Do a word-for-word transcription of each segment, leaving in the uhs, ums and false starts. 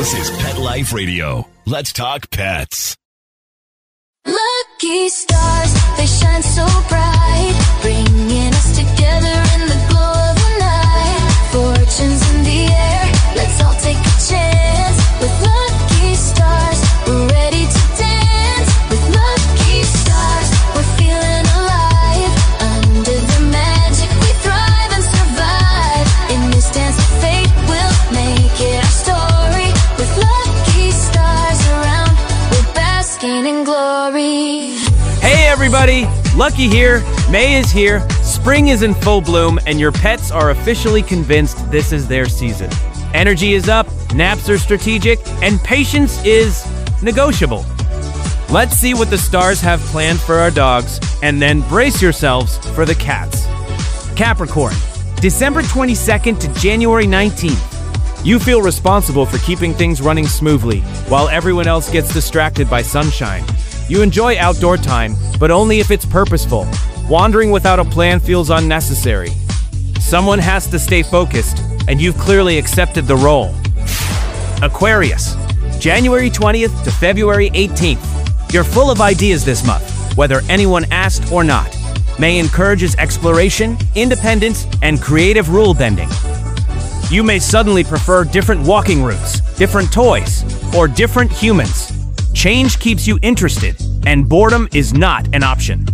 This is Pet Life Radio. Let's talk pets. Lucky stars, they shine so bright, bringing us together in the glow of the night. Fortunes in the air, let's all take a chance. With lucky stars, we're ready to dance. With lucky stars, we're feeling alive. Under the magic, we thrive and survive. In this dance of fate, we'll make it our story. With lucky stars around, we're basking in glory. Hey everybody, Lucky here, May is here, spring is in full bloom, and your pets are officially convinced this is their season. Energy is up, naps are strategic, and patience is negotiable. Let's see what the stars have planned for our dogs, and then brace yourselves for the cats. Capricorn, December twenty-second to January nineteenth. You feel responsible for keeping things running smoothly, while everyone else gets distracted by sunshine. You enjoy outdoor time, but only if it's purposeful. Wandering without a plan feels unnecessary. Someone has to stay focused, and you've clearly accepted the role. Aquarius, January twentieth to February eighteenth. You're full of ideas this month, whether anyone asked or not. May encourages exploration, independence, and creative rule bending. You may suddenly prefer different walking routes, different toys, or different humans. Change keeps you interested, and boredom is not an option.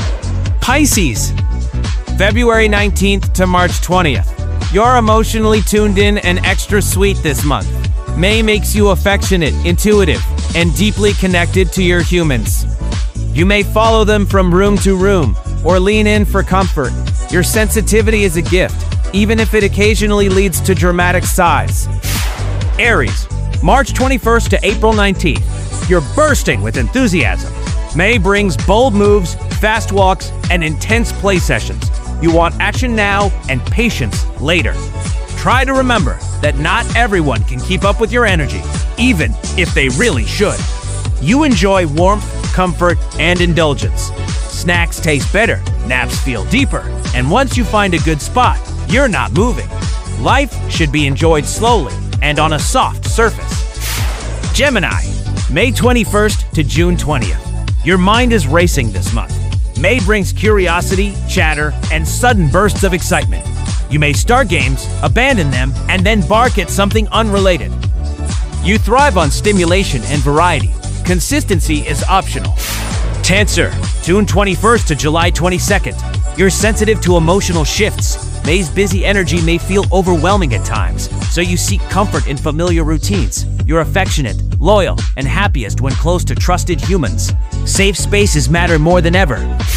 Pisces, February nineteenth to March twentieth. You're emotionally tuned in and extra sweet this month. May makes you affectionate, intuitive, and deeply connected to your humans. You may follow them from room to room, or lean in for comfort. Your sensitivity is a gift, even if it occasionally leads to dramatic sighs. Aries, March twenty-first to April nineteenth. You're bursting with enthusiasm. May brings bold moves, fast walks, and intense play sessions. You want action now and patience later. Try to remember that not everyone can keep up with your energy, even if they really should. You enjoy warmth, comfort, and indulgence. Snacks taste better, naps feel deeper, and once you find a good spot, you're not moving. Life should be enjoyed slowly and on a soft surface. Gemini, May twenty-first to June twentieth. Your mind is racing this month. May brings curiosity, chatter, and sudden bursts of excitement. You may start games, abandon them, and then bark at something unrelated. You thrive on stimulation and variety. Consistency is optional. Cancer, June twenty-first to July twenty-second. You're sensitive to emotional shifts. May's busy energy may feel overwhelming at times, so you seek comfort in familiar routines. You're affectionate, loyal, and happiest when close to trusted humans. Safe spaces matter more than ever.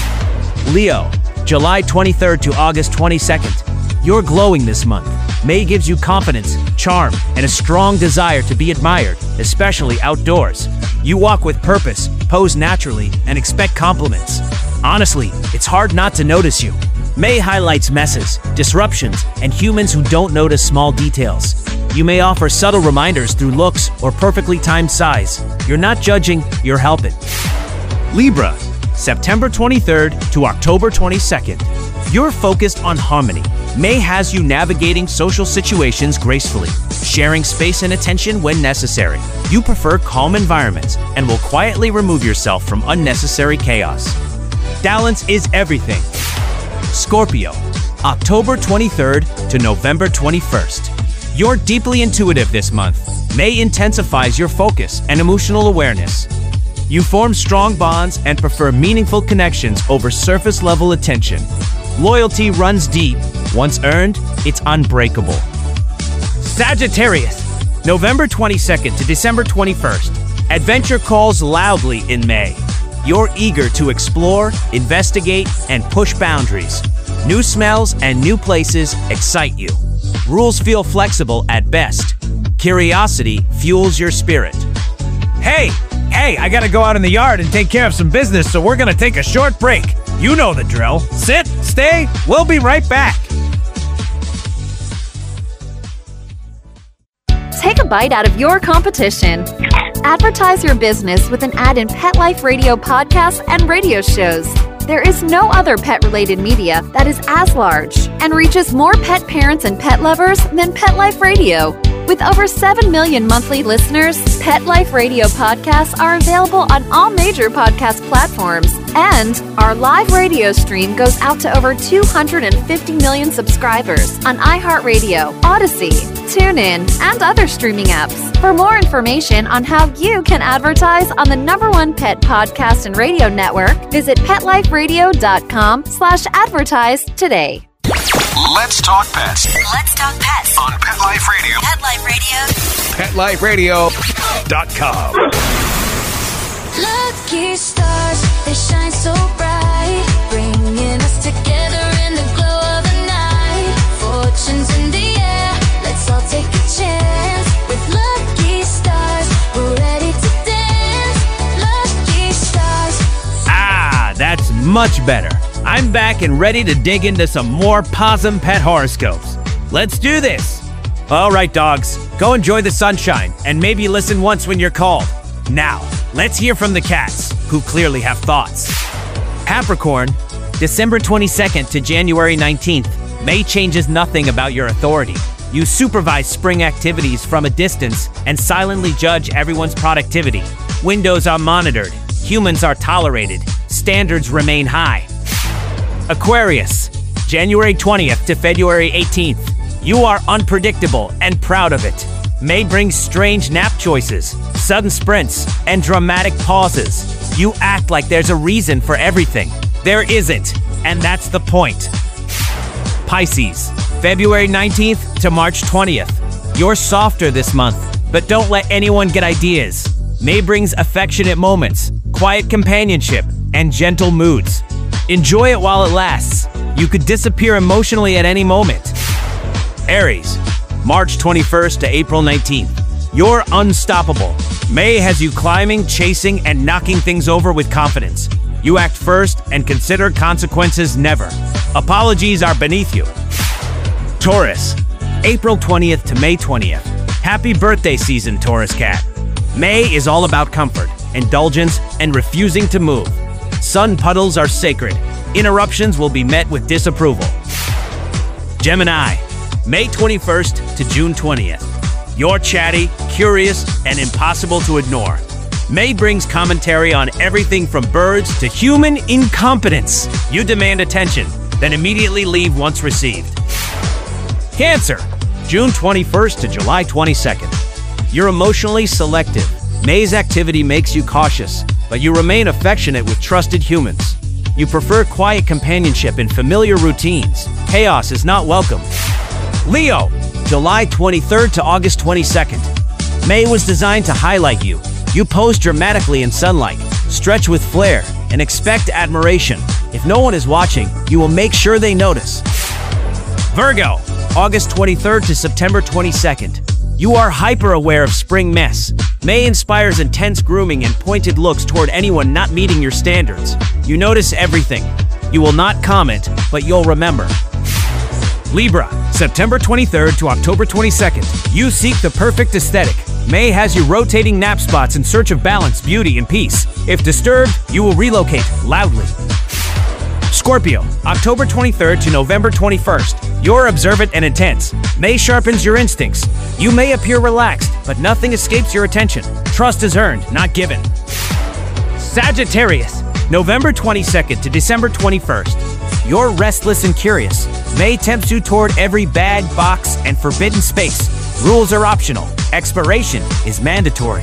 Leo, July twenty-third to August twenty-second. You're glowing this month. May gives you confidence, charm, and a strong desire to be admired, especially outdoors. You walk with purpose, pose naturally, and expect compliments. Honestly, it's hard not to notice you. May highlights messes, disruptions, and humans who don't notice small details. You may offer subtle reminders through looks or perfectly timed sighs. You're not judging, you're helping. Libra, September twenty-third to October twenty-second. You're focused on harmony. May has you navigating social situations gracefully, sharing space and attention when necessary. You prefer calm environments and will quietly remove yourself from unnecessary chaos. Balance is everything. Scorpio, October twenty-third to November twenty-first. You're deeply intuitive this month. May intensifies your focus and emotional awareness. You form strong bonds and prefer meaningful connections over surface-level attention. Loyalty runs deep. Once earned, it's unbreakable. Sagittarius, November twenty-second to December twenty-first. Adventure calls loudly in May. You're eager to explore, investigate, and push boundaries. New smells and new places excite you. Rules feel flexible at best. Curiosity fuels your spirit. Hey, hey, I gotta go out in the yard and take care of some business, so we're gonna take a short break. You know the drill. Sit, stay, we'll be right back. Take a bite out of your competition. Advertise your business with an ad in Pet Life Radio podcasts and radio shows. There is no other pet-related media that is as large and reaches more pet parents and pet lovers than Pet Life Radio. With over seven million monthly listeners, Pet Life Radio podcasts are available on all major podcast platforms. And our live radio stream goes out to over two hundred fifty million subscribers on iHeartRadio, Odyssey, TuneIn, and other streaming apps. For more information on how you can advertise on the number one pet podcast and radio network, visit PetLifeRadio.com slash advertise today. Let's talk pets Let's talk pets on Pet Life Radio. Pet Life Radio. Pet Life Radio dot com. Lucky stars, they shine so bright, bringing us together in the glow of the night. Fortunes in the air, let's all take a chance. With lucky stars, we're ready to dance. Lucky stars. Ah, that's much better. I'm back and ready to dig into some more Possum Pet horoscopes. Let's do this. All right, dogs, go enjoy the sunshine and maybe listen once when you're called. Now, let's hear from the cats, who clearly have thoughts. Capricorn, December twenty-second to January nineteenth. May changes nothing about your authority. You supervise spring activities from a distance and silently judge everyone's productivity. Windows are monitored. Humans are tolerated. Standards remain high. Aquarius, January twentieth to February eighteenth. You are unpredictable and proud of it. May brings strange nap choices, sudden sprints, and dramatic pauses. You act like there's a reason for everything. There isn't, and that's the point. Pisces, February nineteenth to March twentieth. You're softer this month, but don't let anyone get ideas. May brings affectionate moments, quiet companionship, and gentle moods. Enjoy it while it lasts. You could disappear emotionally at any moment. Aries, March twenty-first to April nineteenth. You're unstoppable. May has you climbing, chasing, and knocking things over with confidence. You act first and consider consequences never. Apologies are beneath you. Taurus, April twentieth to May twentieth. Happy birthday season, Taurus cat. May is all about comfort, indulgence, and refusing to move. Sun puddles are sacred. Interruptions will be met with disapproval. Gemini, May twenty-first to June twentieth. You're chatty, curious, and impossible to ignore. May brings commentary on everything from birds to human incompetence. You demand attention, then immediately leave once received. Cancer, June twenty-first to July twenty-second. You're emotionally selective. May's activity makes you cautious, but you remain affectionate with trusted humans. You prefer quiet companionship and familiar routines. Chaos is not welcome. Leo, July twenty-third to August twenty-second. May was designed to highlight you. You pose dramatically in sunlight, stretch with flair, and expect admiration. If no one is watching, you will make sure they notice. Virgo, August twenty-third to September twenty-second. You are hyper-aware of spring mess. May inspires intense grooming and pointed looks toward anyone not meeting your standards. You notice everything. You will not comment, but you'll remember. Libra, September twenty-third to October twenty-second. You seek the perfect aesthetic. May has you rotating nap spots in search of balance, beauty, and peace. If disturbed, you will relocate loudly. Scorpio, October twenty-third to November twenty-first. You're observant and intense. May sharpens your instincts. You may appear relaxed, but nothing escapes your attention. Trust is earned, not given. Sagittarius, November twenty-second to December twenty-first. You're restless and curious. May tempts you toward every bag, box, and forbidden space. Rules are optional. Expiration is mandatory.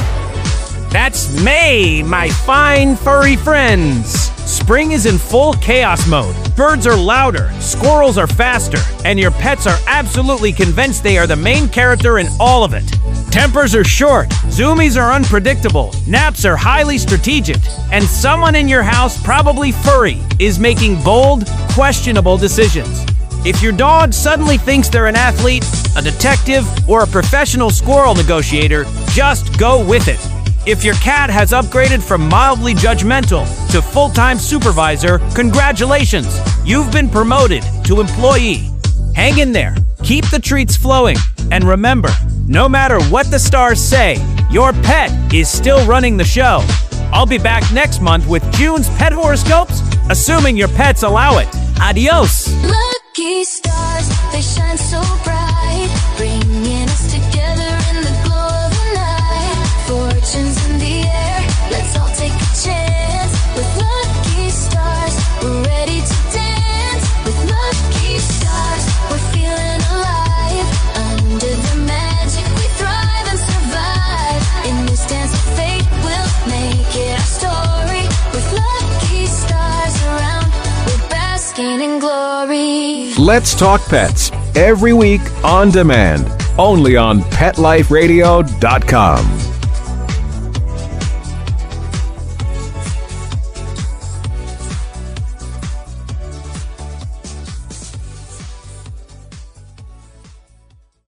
That's May, my fine furry friends. Spring is in full chaos mode. Birds are louder, squirrels are faster, and your pets are absolutely convinced they are the main character in all of it. Tempers are short, zoomies are unpredictable, naps are highly strategic, and someone in your house, probably furry, is making bold, questionable decisions. If your dog suddenly thinks they're an athlete, a detective, or a professional squirrel negotiator, just go with it. If your cat has upgraded from mildly judgmental to full-time supervisor, congratulations! You've been promoted to employee. Hang in there, keep the treats flowing, and remember, no matter what the stars say, your pet is still running the show. I'll be back next month with June's pet horoscopes, assuming your pets allow it. Adios! Lucky stars, they shine so bright, bringing us together. basking in glory. Let's Talk Pets, every week on demand, only on pet life radio dot com.